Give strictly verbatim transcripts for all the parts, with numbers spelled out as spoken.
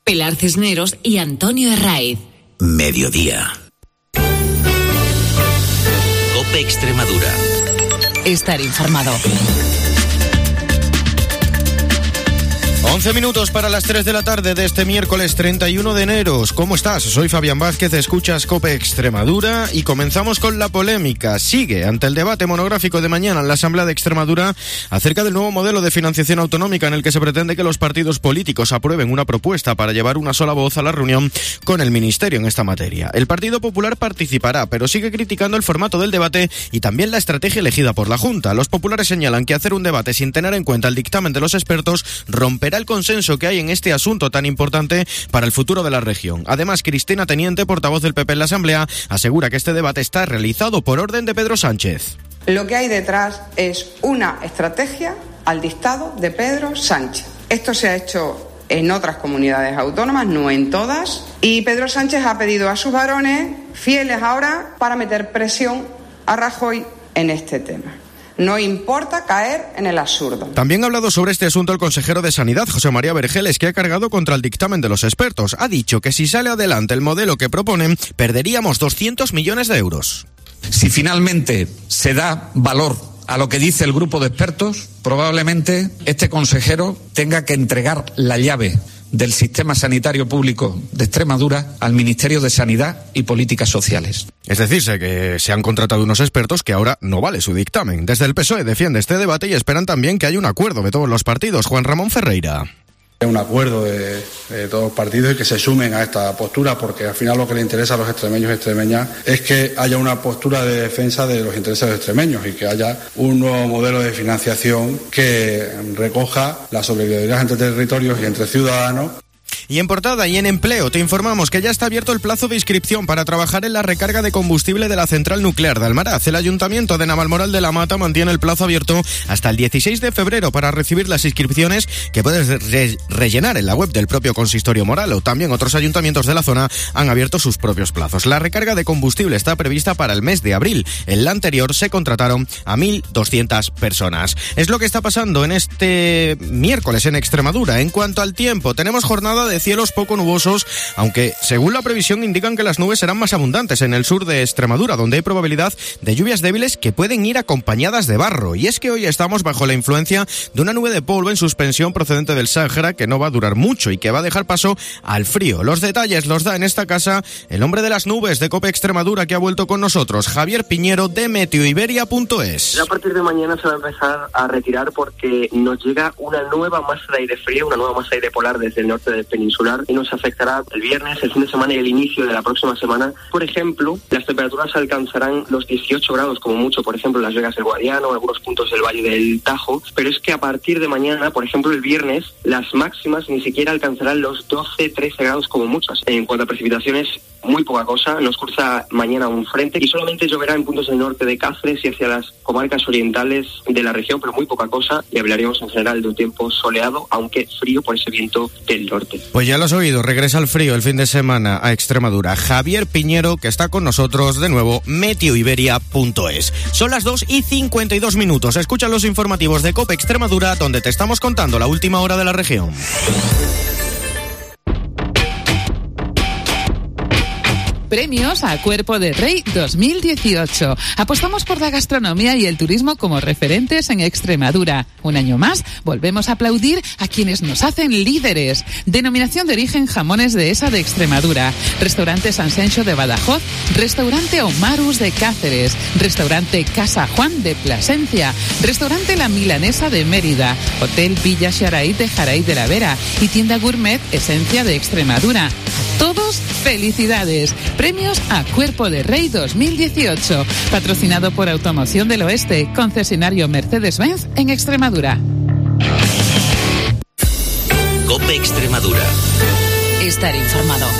Pilar Cisneros y Antonio Herraiz. Mediodía. COPE Extremadura. Estar informado. once minutos para las tres de la tarde de este miércoles treinta y uno de enero. ¿Cómo estás? Soy Fabián Vázquez, escuchas COPE Extremadura y comenzamos con la polémica. Sigue ante el debate monográfico de mañana en la Asamblea de Extremadura acerca del nuevo modelo de financiación autonómica en el que se pretende que los partidos políticos aprueben una propuesta para llevar una sola voz a la reunión con el Ministerio en esta materia. El Partido Popular participará, pero sigue criticando el formato del debate y también la estrategia elegida por la Junta. Los populares señalan que hacer un debate sin tener en cuenta el dictamen de los expertos romperá el consenso que hay en este asunto tan importante para el futuro de la región. Además, Cristina Teniente, portavoz del P P en la Asamblea, asegura que este debate está realizado por orden de Pedro Sánchez. Lo que hay detrás es una estrategia al dictado de Pedro Sánchez. Esto se ha hecho en otras comunidades autónomas, no en todas, y Pedro Sánchez ha pedido a sus varones fieles ahora para meter presión a Rajoy en este tema. No importa caer en el absurdo. También ha hablado sobre este asunto el consejero de Sanidad, José María Vergeles, que ha cargado contra el dictamen de los expertos. Ha dicho que si sale adelante el modelo que proponen, perderíamos doscientos millones de euros. Si finalmente se da valor a lo que dice el grupo de expertos, probablemente este consejero tenga que entregar la llave del sistema sanitario público de Extremadura al Ministerio de Sanidad y Políticas Sociales. Es decirse que se han contratado unos expertos que ahora no vale su dictamen. Desde el P S O E defiende este debate y esperan también que haya un acuerdo de todos los partidos. Juan Ramón Ferreira. Un acuerdo de, de todos los partidos y que se sumen a esta postura, porque al final lo que le interesa a los extremeños y extremeñas es que haya una postura de defensa de los intereses de los extremeños y que haya un nuevo modelo de financiación que recoja la solidaridad entre territorios y entre ciudadanos. Y en portada y en empleo te informamos que ya está abierto el plazo de inscripción para trabajar en la recarga de combustible de la central nuclear de Almaraz. El Ayuntamiento de Navalmoral de la Mata mantiene el plazo abierto hasta el dieciséis de febrero para recibir las inscripciones que puedes re- rellenar en la web del propio consistorio Moralo. También otros ayuntamientos de la zona han abierto sus propios plazos. La recarga de combustible está prevista para el mes de abril. En la anterior se contrataron a mil doscientas personas. Es lo que está pasando en este miércoles en Extremadura. En cuanto al tiempo, tenemos jornada de cielos poco nubosos, aunque según la previsión indican que las nubes serán más abundantes en el sur de Extremadura, donde hay probabilidad de lluvias débiles que pueden ir acompañadas de barro. Y es que hoy estamos bajo la influencia de una nube de polvo en suspensión procedente del Sáhara que no va a durar mucho y que va a dejar paso al frío. Los detalles los da en esta casa el hombre de las nubes de COPE Extremadura que ha vuelto con nosotros, Javier Piñero de Meteo Iberia punto es. A partir de mañana se va a empezar a retirar porque nos llega una nueva masa de aire frío, una nueva masa de aire polar desde el norte del peninsular y nos afectará el viernes, el fin de semana y el inicio de la próxima semana. Por ejemplo, las temperaturas alcanzarán los dieciocho grados como mucho, por ejemplo, en Las Vegas del Guadiano, en algunos puntos del Valle del Tajo, pero es que a partir de mañana, por ejemplo, el viernes, las máximas ni siquiera alcanzarán los doce, trece grados como muchas. En cuanto a precipitaciones, muy poca cosa. Nos cruza mañana un frente y solamente lloverá en puntos del norte de Cáceres y hacia las comarcas orientales de la región, pero muy poca cosa, y hablaríamos en general de un tiempo soleado, aunque frío por ese viento del norte. Pues ya lo has oído, regresa el frío el fin de semana a Extremadura. Javier Piñero, que está con nosotros de nuevo, Meteo Iberia punto es. Son las dos y cincuenta y dos minutos. Escucha los informativos de COPE Extremadura, donde te estamos contando la última hora de la región. Premios a Cuerpo de Rey dos mil dieciocho. Apostamos por la gastronomía y el turismo como referentes en Extremadura. Un año más, volvemos a aplaudir a quienes nos hacen líderes. Denominación de origen Jamones de Esa de Extremadura. Restaurante San Sencho de Badajoz. Restaurante Omarus de Cáceres. Restaurante Casa Juan de Plasencia. Restaurante La Milanesa de Mérida. Hotel Villa Xaray de Jaray de la Vera. Y tienda gourmet Esencia de Extremadura. A todos, felicidades. Premios a Cuerpo de Rey dos mil dieciocho, patrocinado por Automoción del Oeste, concesionario Mercedes-Benz en Extremadura. COPE Extremadura. Estar informado.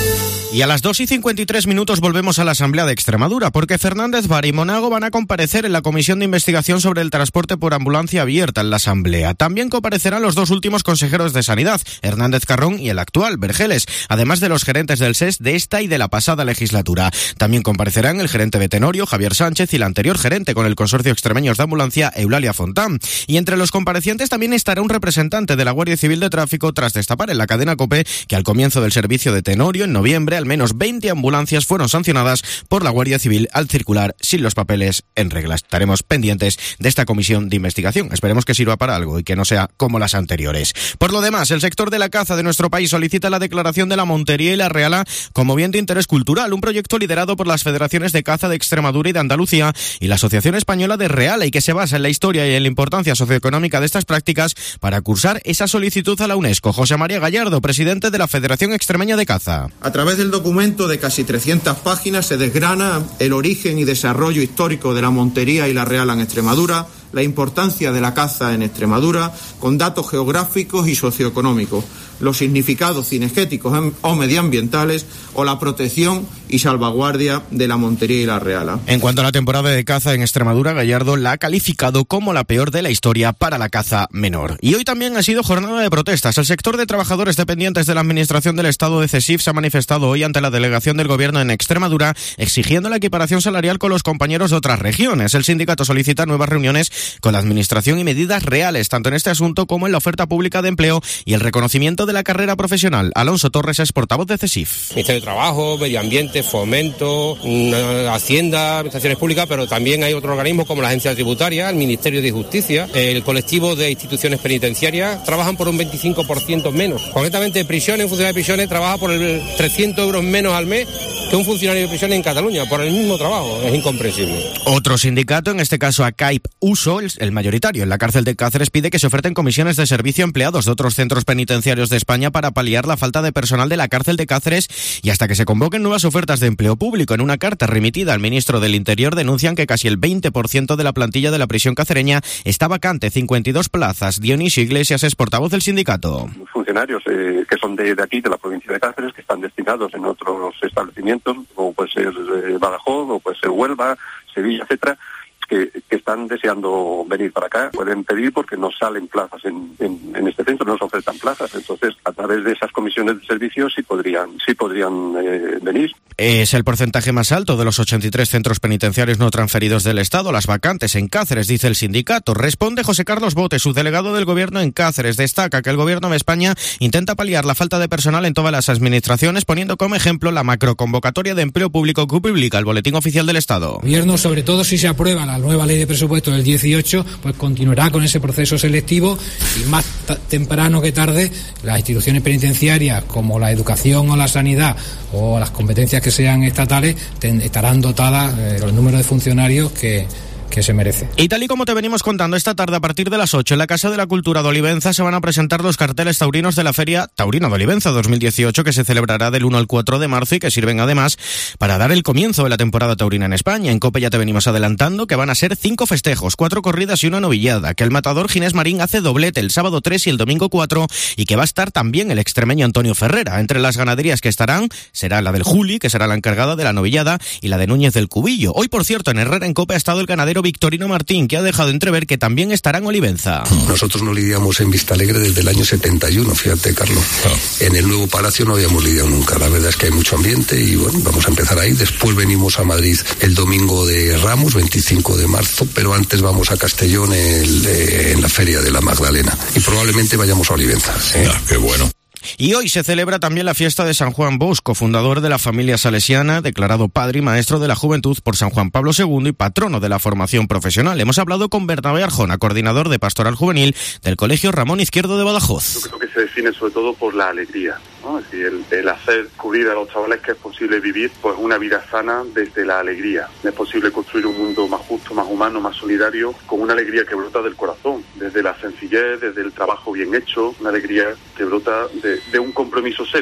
Y a las dos y cincuenta y tres minutos volvemos a la Asamblea de Extremadura, porque Fernández Vara y Monago van a comparecer en la Comisión de Investigación sobre el Transporte por Ambulancia abierta en la Asamblea. También comparecerán los dos últimos consejeros de Sanidad, Hernández Carrón y el actual, Vergeles, además de los gerentes del S E S de esta y de la pasada legislatura. También comparecerán el gerente de Tenorio, Javier Sánchez, y la anterior gerente con el Consorcio Extremeños de Ambulancia, Eulalia Fontán. Y entre los comparecientes también estará un representante de la Guardia Civil de Tráfico tras destapar en la cadena COPE que al comienzo del servicio de Tenorio, en noviembre, al menos veinte ambulancias fueron sancionadas por la Guardia Civil al circular sin los papeles en regla. Estaremos pendientes de esta comisión de investigación. Esperemos que sirva para algo y que no sea como las anteriores. Por lo demás, el sector de la caza de nuestro país solicita la declaración de la Montería y la Reala como bien de interés cultural, un proyecto liderado por las federaciones de caza de Extremadura y de Andalucía y la Asociación Española de Reala, y que se basa en la historia y en la importancia socioeconómica de estas prácticas para cursar esa solicitud a la UNESCO. José María Gallardo, presidente de la Federación Extremeña de Caza. A través del documento de casi trescientas páginas se desgrana el origen y desarrollo histórico de la Montería y la Reala en Extremadura, la importancia de la caza en Extremadura, con datos geográficos y socioeconómicos, los significados cinegéticos o medioambientales o la protección y salvaguardia de la Montería y la Reala. En cuanto a la temporada de caza en Extremadura, Gallardo la ha calificado como la peor de la historia para la caza menor. Y hoy también ha sido jornada de protestas. El sector de trabajadores dependientes de la Administración del Estado de CESIF se ha manifestado hoy ante la delegación del Gobierno en Extremadura, exigiendo la equiparación salarial con los compañeros de otras regiones. El sindicato solicita nuevas reuniones con la Administración y medidas reales, tanto en este asunto como en la oferta pública de empleo y el reconocimiento de la carrera profesional. Alonso Torres es portavoz de CESIF. Ministerio de Trabajo, Medio Ambiente, Fomento, Hacienda, Administraciones Públicas, pero también hay otros organismos como la Agencia Tributaria, el Ministerio de Justicia, el colectivo de instituciones penitenciarias, trabajan por un veinticinco por ciento menos. Concretamente, prisiones, un funcionario de prisiones trabaja por el trescientos euros menos al mes que un funcionario de prisiones en Cataluña, por el mismo trabajo. Es incomprensible. Otro sindicato, en este caso a CAIP Uso, el mayoritario en la cárcel de Cáceres, pide que se oferten comisiones de servicio a empleados de otros centros penitenciarios de España para paliar la falta de personal de la cárcel de Cáceres y hasta que se convoquen nuevas ofertas de empleo público. En una carta remitida al ministro del Interior denuncian que casi el veinte por ciento de la plantilla de la prisión cacereña está vacante, cincuenta y dos plazas. Dionisio Iglesias es portavoz del sindicato. Funcionarios eh, que son de, de aquí, de la provincia de Cáceres, que están destinados en otros establecimientos, como puede ser eh, Badajoz, o puede ser Huelva, Sevilla, etcétera, Que, que están deseando venir para acá. Pueden pedir porque no salen plazas en, en, en este centro, no se ofertan plazas. Entonces, a través de esas comisiones de servicios sí podrían, sí podrían eh, venir. Es el porcentaje más alto de los ochenta y tres centros penitenciarios no transferidos del Estado, las vacantes en Cáceres, dice el sindicato. Responde José Carlos Bote, subdelegado del Gobierno en Cáceres. Destaca que el Gobierno de España intenta paliar la falta de personal en todas las administraciones, poniendo como ejemplo la macroconvocatoria de empleo público que publica el Boletín Oficial del Estado. El Gobierno, sobre todo si se aprueba la nueva ley de presupuesto del dieciocho, pues continuará con ese proceso selectivo y más t- temprano que tarde las instituciones penitenciarias como la educación o la sanidad o las competencias que sean estatales ten- estarán dotadas eh, los números de funcionarios que que se merece. Y tal y como te venimos contando, esta tarde a partir de las ocho en la Casa de la Cultura de Olivenza se van a presentar los carteles taurinos de la Feria Taurina de Olivenza dos mil dieciocho, que se celebrará del uno al cuatro de marzo y que sirven además para dar el comienzo de la temporada taurina en España. En COPE ya te venimos adelantando que van a ser cinco festejos, cuatro corridas y una novillada, que el matador Ginés Marín hace doblete el sábado tres y el domingo cuatro y que va a estar también el extremeño Antonio Ferrera. Entre las ganaderías que estarán será la del Juli, que será la encargada de la novillada, y la de Núñez del Cubillo. Hoy, por cierto, en Herrera en COPE ha estado el ganadero Victorino Martín, que ha dejado entrever que también estará en Olivenza. Nosotros no lidiamos en Vistalegre desde el año setenta y uno, fíjate, Carlos. Oh. En el nuevo palacio no habíamos lidiado nunca. La verdad es que hay mucho ambiente y bueno, vamos a empezar ahí. Después venimos a Madrid el domingo de Ramos, veinticinco de marzo, pero antes vamos a Castellón el, eh, en la Feria de la Magdalena. Y probablemente vayamos a Olivenza. ¿Sí? Ah, qué bueno. Y hoy se celebra también la fiesta de San Juan Bosco, fundador de la familia salesiana, declarado padre y maestro de la juventud por San Juan Pablo segundo y patrono de la formación profesional. Hemos hablado con Bernabé Arjona, coordinador de Pastoral Juvenil del Colegio Ramón Izquierdo de Badajoz. Yo creo que se define sobre todo por la alegría, ¿no? Es decir, el, el hacer cubrir a los chavales que es posible vivir pues una vida sana desde la alegría. Es posible construir un mundo más justo, más humano, más solidario, con una alegría que brota del corazón, desde la sencillez, desde el trabajo bien hecho, una alegría que brota de, de un compromiso serio.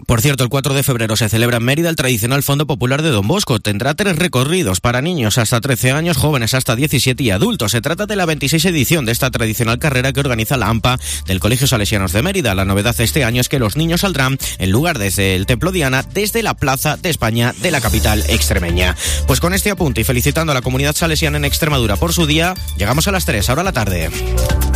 Por cierto, el cuatro de febrero se celebra en Mérida el tradicional Fondo Popular de Don Bosco. Tendrá tres recorridos para niños hasta trece años, jóvenes hasta diecisiete y adultos. Se trata de la veintiséis edición de esta tradicional carrera que organiza la AMPA del Colegio Salesianos de Mérida. La novedad este año es que los niños saldrán, en lugar desde el Templo Diana, desde la Plaza de España de la capital extremeña. Pues con este apunte y felicitando a la comunidad salesiana en Extremadura por su día, llegamos a las tres, ahora la tarde.